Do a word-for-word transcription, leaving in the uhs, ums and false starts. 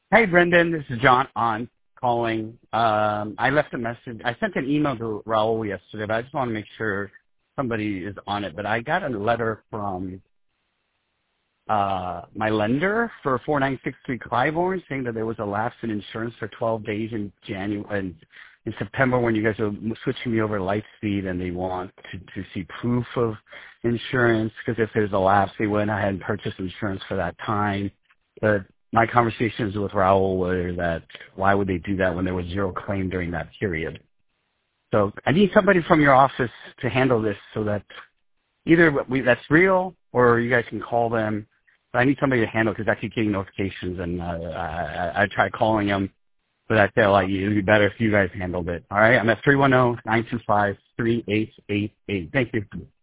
Hey, Brendan, this is John on calling. Um, I left a message. I sent an email to Raul yesterday, but I just want to make sure somebody is on it. But I got a letter from uh, my lender for four nine six three Clybourne saying that there was a lapse in insurance for twelve days in January in, in September when you guys are switching me over to Lightspeed, and they want to, to see proof of insurance because if there's a lapse, they went ahead and purchased insurance for that time. But my conversations with Raul were that why would they do that when there was zero claim during that period? So I need somebody from your office to handle this so that either we, that's real or you guys can call them. But I need somebody to handle because I keep getting notifications and uh, I, I, I tried calling them, but I feel like it would be better if you guys handled it. All right, I'm at three one zero, nine two five, three eight eight eight. Thank you.